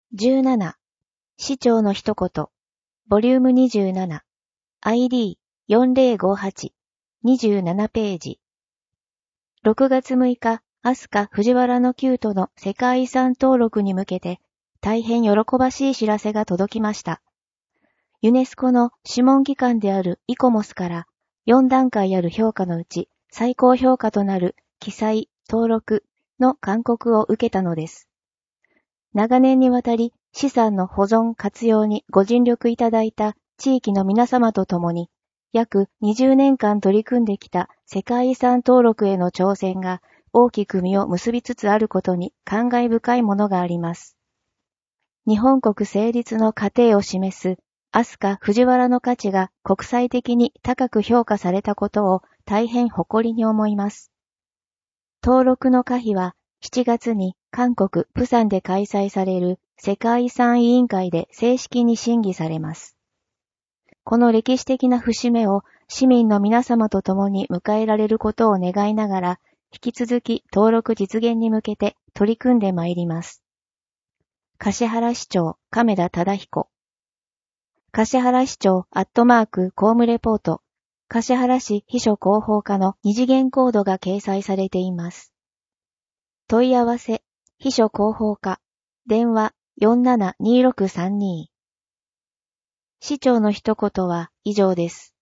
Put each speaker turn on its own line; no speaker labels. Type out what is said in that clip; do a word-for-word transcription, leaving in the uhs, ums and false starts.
じゅうなな、市長の一言、ボリュームにじゅうなな、アイディーよんぜろごはち、にじゅうななページ。ろくがつむいか、飛鳥藤原の宮都の世界遺産登録に向けて、大変喜ばしい知らせが届きました。ユネスコの諮問機関であるイコモスから、よんだんかいある評価のうち、最高評価となる記載、登録の勧告を受けたのです。長年にわたり資産の保存活用にご尽力いただいた地域の皆様と共に、約にじゅうねんかん取り組んできた世界遺産登録への挑戦が大きく実を結びつつあることに感慨深いものがあります。日本国成立の過程を示す飛鳥藤原の価値が国際的に高く評価されたことを大変誇りに思います。登録の可否はしちがつに韓国プサンで開催される世界遺産委員会で正式に審議されます。この歴史的な節目を市民の皆様と共に迎えられることを願いながら、引き続き登録実現に向けて取り組んでまいります。橿原市長亀田忠彦。橿原市長アットマーク公務レポート、橿原市秘書広報課の二次元コードが掲載されています。問い合わせ、秘書広報課、電話 よんななにろくさんに。市長の一言は以上です。